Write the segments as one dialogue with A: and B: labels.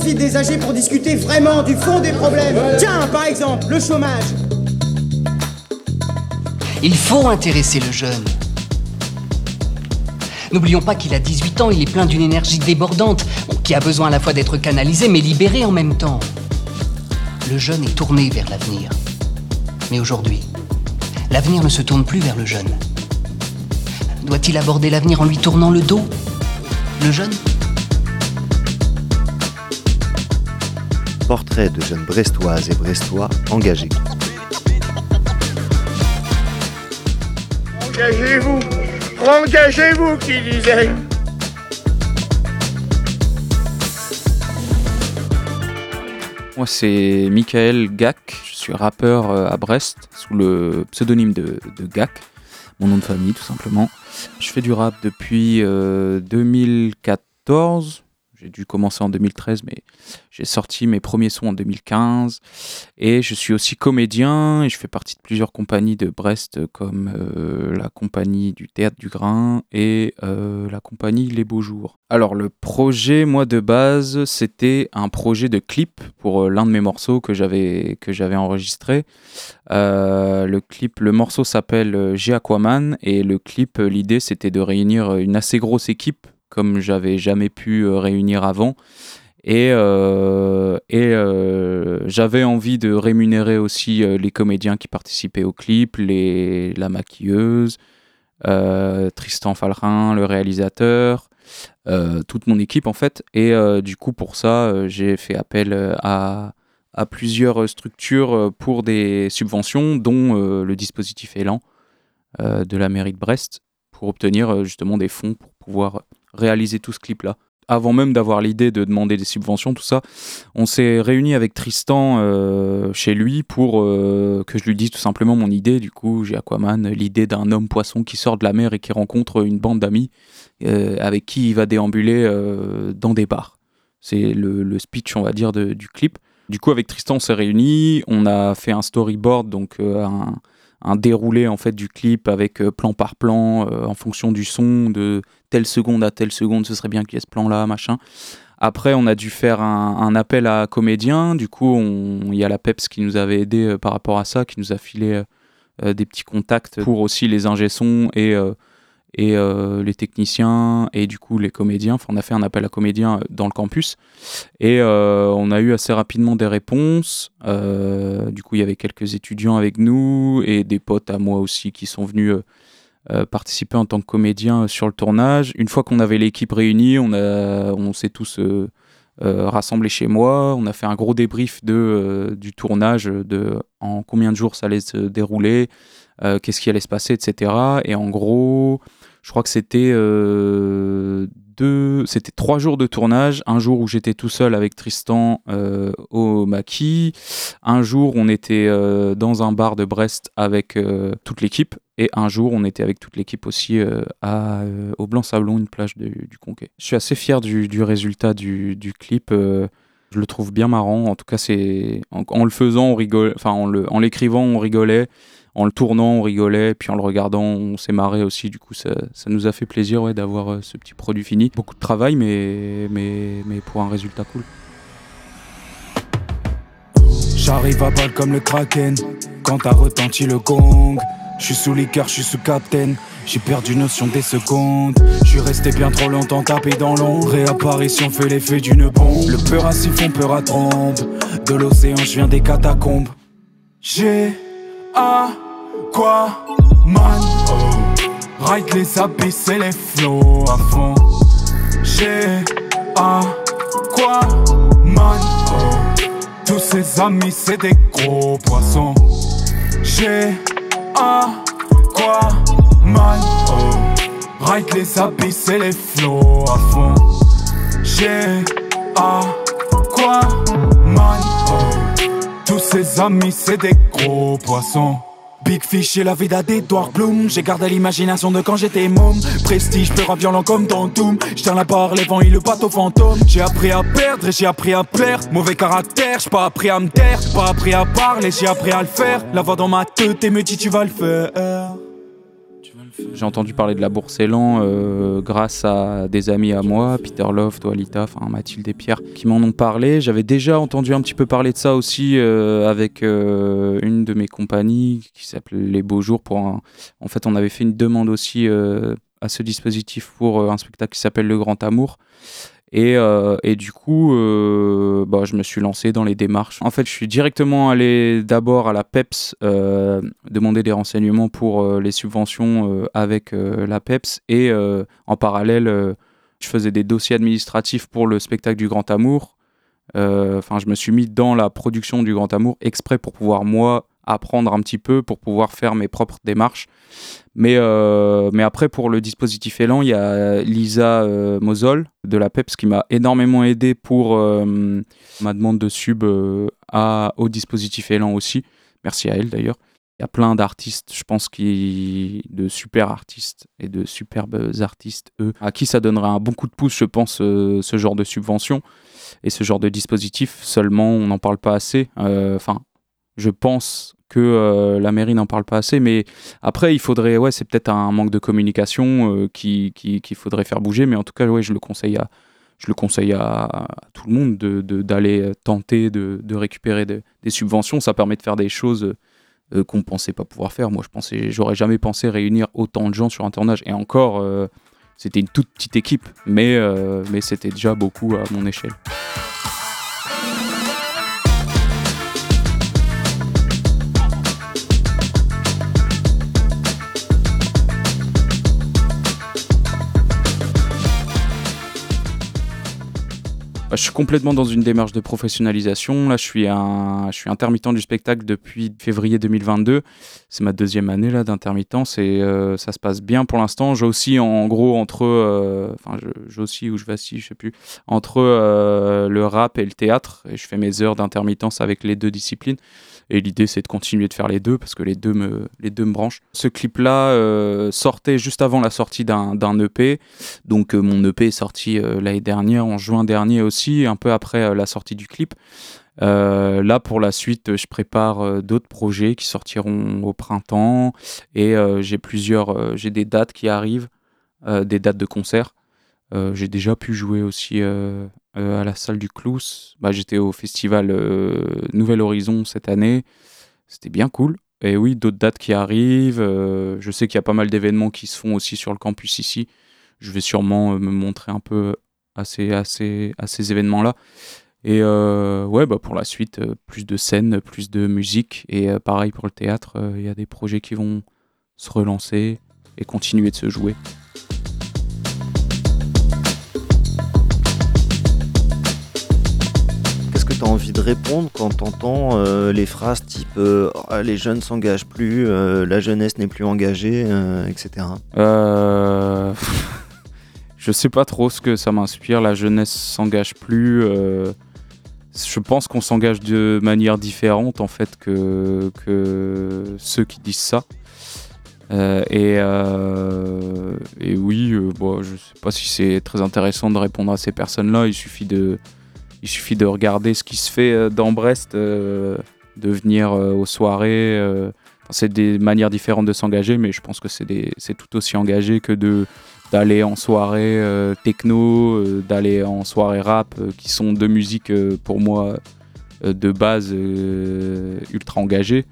A: profite des AG pour discuter vraiment du fond des problèmes. Tiens, par exemple, le chômage.
B: Il faut intéresser le jeune. N'oublions pas qu'il a 18 ans, il est plein d'une énergie débordante, qui a besoin à la fois d'être canalisé mais libéré en même temps. Le jeune est tourné vers l'avenir. Mais aujourd'hui, l'avenir ne se tourne plus vers le jeune. Doit-il aborder l'avenir en lui tournant le dos, le jeune ?
C: Portrait de jeunes brestoises et brestois engagés.
D: Engagez-vous, engagez-vous, qui disait.
E: Moi, c'est Michael Gac. Je suis rappeur à Brest sous le pseudonyme de Gac, mon nom de famille tout simplement. Je fais du rap depuis 2014. J'ai dû commencer en 2013, mais j'ai sorti mes premiers sons en 2015. Et je suis aussi comédien et je fais partie de plusieurs compagnies de Brest comme la compagnie du Théâtre du Grain et la compagnie Les Beaux Jours. Alors le projet, moi de base, c'était un projet de clip pour l'un de mes morceaux que j'avais enregistré. Le morceau s'appelle J'ai Aquaman et le clip, l'idée c'était de réunir une assez grosse équipe comme j'avais jamais pu réunir avant. Et j'avais envie de rémunérer aussi les comédiens qui participaient au clip, la maquilleuse, Tristan Fallerin, le réalisateur, toute mon équipe en fait. Et du coup pour ça, j'ai fait appel à plusieurs structures pour des subventions, dont le dispositif Élan de la mairie de Brest, pour obtenir justement des fonds pour pouvoir réaliser tout ce clip-là. Avant même d'avoir l'idée de demander des subventions, tout ça, on s'est réunis avec Tristan chez lui pour que je lui dise tout simplement mon idée. Du coup, j'ai Aquaman, l'idée d'un homme poisson qui sort de la mer et qui rencontre une bande d'amis avec qui il va déambuler dans des bars. C'est le speech, on va dire, du clip. Du coup, avec Tristan, on s'est réunis, on a fait un storyboard, donc un déroulé en fait du clip avec plan par plan en fonction du son, de telle seconde à telle seconde, ce serait bien qu'il y ait ce plan-là, machin. Après, on a dû faire un appel à comédiens. Du coup, il y a la PEPS qui nous avait aidé par rapport à ça, qui nous a filé des petits contacts pour aussi les ingé-sons et les techniciens et du coup les comédiens. Enfin, on a fait un appel à comédiens dans le campus et on a eu assez rapidement des réponses. Du coup, il y avait quelques étudiants avec nous et des potes à moi aussi qui sont venus participer en tant que comédien sur le tournage. Une fois qu'on avait l'équipe réunie, on s'est tous rassemblés chez moi. On a fait un gros débrief du tournage, en combien de jours ça allait se dérouler, qu'est-ce qui allait se passer, etc. Et en gros, je crois que c'était 3 jours de tournage. Un jour où j'étais tout seul avec Tristan au maquis. Un jour, on était dans un bar de Brest avec toute l'équipe. Et un jour, on était avec toute l'équipe aussi au Blanc-Sablon, une plage du Conquet. Je suis assez fier du résultat du clip. Je le trouve bien marrant. En tout cas, en le faisant, on rigolait. Enfin, en l'écrivant, on rigolait. En le tournant, on rigolait. Puis en le regardant, on s'est marré aussi. Du coup, ça nous a fait plaisir d'avoir ce petit produit fini. Beaucoup de travail, mais pour un résultat cool.
F: J'arrive à balle comme le Kraken quand a retenti le gong. Je suis sous liqueur, je suis sous captain. J'ai perdu notion des secondes. Je suis resté bien trop longtemps tapé dans l'ombre. Réapparition fait l'effet d'une bombe. Le peur à siphon, peur à trombe. De l'océan, je viens des catacombes. J'ai Aquaman. Ride les abysses et les flots à fond. J'ai Aquaman. Tous ses amis c'est des gros poissons. J'ai Aquaman. Ride les abysses et les flots à fond. J'ai Aquaman. Tous ses amis c'est des gros poissons. Big Fish et la vida d'Edouard Bloom. J'ai gardé l'imagination de quand j'étais môme. Prestige, peur violent comme dans Doom. J'tiens la barre, les vents et le bateau fantôme. J'ai appris à perdre et j'ai appris à plaire. Mauvais caractère, j'ai pas appris à me taire. Pas appris à parler, j'ai appris à le faire. La voix dans ma tête et me dit tu vas le faire.
E: J'ai entendu parler de la Bourse Élan grâce à des amis à moi, Peter Love, Toalita, Mathilde et Pierre, qui m'en ont parlé. J'avais déjà entendu un petit peu parler de ça aussi avec une de mes compagnies qui s'appelait Les Beaux Jours. En fait, on avait fait une demande aussi à ce dispositif pour un spectacle qui s'appelle Le Grand Amour. Et du coup, je me suis lancé dans les démarches. En fait, je suis directement allé d'abord à la PEPS demander des renseignements pour les subventions avec la PEPS. Et en parallèle, je faisais des dossiers administratifs pour le spectacle du Grand Amour. Je me suis mis dans la production du Grand Amour exprès pour pouvoir, moi, apprendre un petit peu, pour pouvoir faire mes propres démarches. Mais après, pour le dispositif Élan, il y a Lisa Mosol de la PEPS qui m'a énormément aidé pour ma demande de sub au dispositif Élan aussi. Merci à elle d'ailleurs. Il y a plein d'artistes, je pense, de super artistes et de superbes artistes, à qui ça donnerait un bon coup de pouce, je pense, ce genre de subvention et ce genre de dispositif. Seulement, on n'en parle pas assez. Je pense que la mairie n'en parle pas assez, mais après, il faudrait, c'est peut-être un manque de communication qu'il faudrait faire bouger, mais en tout cas, je le conseille à tout le monde d'aller tenter de récupérer des subventions. Ça permet de faire des choses qu'on ne pensait pas pouvoir faire. Moi, j'aurais jamais pensé réunir autant de gens sur un tournage, et encore, c'était une toute petite équipe, mais c'était déjà beaucoup à mon échelle. Je suis complètement dans une démarche de professionnalisation. Là, je suis intermittent du spectacle depuis février 2022. C'est ma 2e année là, d'intermittence et ça se passe bien pour l'instant. J'ai aussi en gros entre le rap et le théâtre. Et je fais mes heures d'intermittence avec les 2 disciplines. Et l'idée, c'est de continuer de faire les 2 parce que les deux me branchent. Ce clip-là sortait juste avant la sortie d'un EP. Donc, mon EP est sorti l'année dernière, en juin dernier aussi, un peu après la sortie du clip. Là, pour la suite, je prépare d'autres projets qui sortiront au printemps. Et j'ai des dates qui arrivent, des dates de concert. J'ai déjà pu jouer aussi à la salle du Clous. J'étais au festival Nouvel Horizon cette année. C'était bien cool. Et oui, d'autres dates qui arrivent. Je sais qu'il y a pas mal d'événements qui se font aussi sur le campus ici. Je vais sûrement me montrer un peu à ces événements-là. Et pour la suite, plus de scènes, plus de musique. Et pareil pour le théâtre, il y a des projets qui vont se relancer et continuer de se jouer.
C: T'as envie de répondre quand t'entends les phrases type les jeunes s'engagent plus, la jeunesse n'est plus engagée, etc.
E: Je sais pas trop ce que ça m'inspire, la jeunesse s'engage plus. Je pense qu'on s'engage de manière différente en fait que ceux qui disent ça. Et oui, je sais pas si c'est très intéressant de répondre à ces personnes-là. Il suffit de regarder ce qui se fait dans Brest, de venir aux soirées. C'est des manières différentes de s'engager, mais je pense que c'est tout aussi engagé que d'aller en soirée techno, d'aller en soirée rap, qui sont 2 musiques pour moi de base ultra engagées.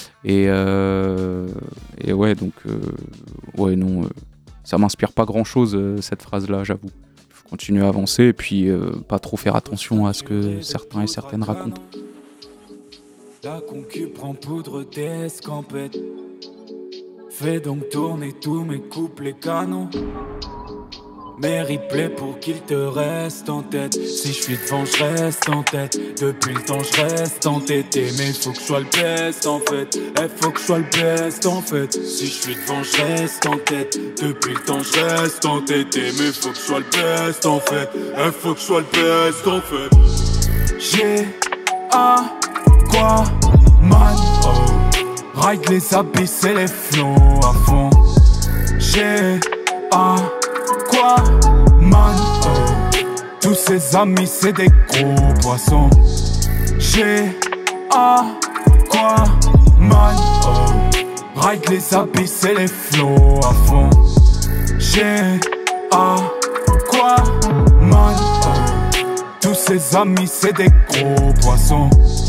E: Ça m'inspire pas grand-chose cette phrase-là, j'avoue. Continuer à avancer et puis pas trop faire attention à ce que certains et certaines racontent.
F: La concu prend poudre d'escampette. Fais donc tourner tous mes couplets canons. Mes replays pour qu'il te reste en tête. Si je suis devant, je reste en tête. Depuis le temps, je reste entêté. Mais faut que je sois le best en fait. Faut que je sois le best en fait. Si je suis devant, je reste en tête. Depuis le temps, je reste entêté. Mais faut que je sois le best en fait. Faut que je sois le best en fait. J'ai un quoi man. Ride les abysses et les flots à fond. J'ai un quoi man. Tous ces amis c'est des gros poissons. J'ai un quoi man. Mike les habits, c'est les flots à fond. J'ai à quoi man. Tous ses amis, c'est des gros poissons.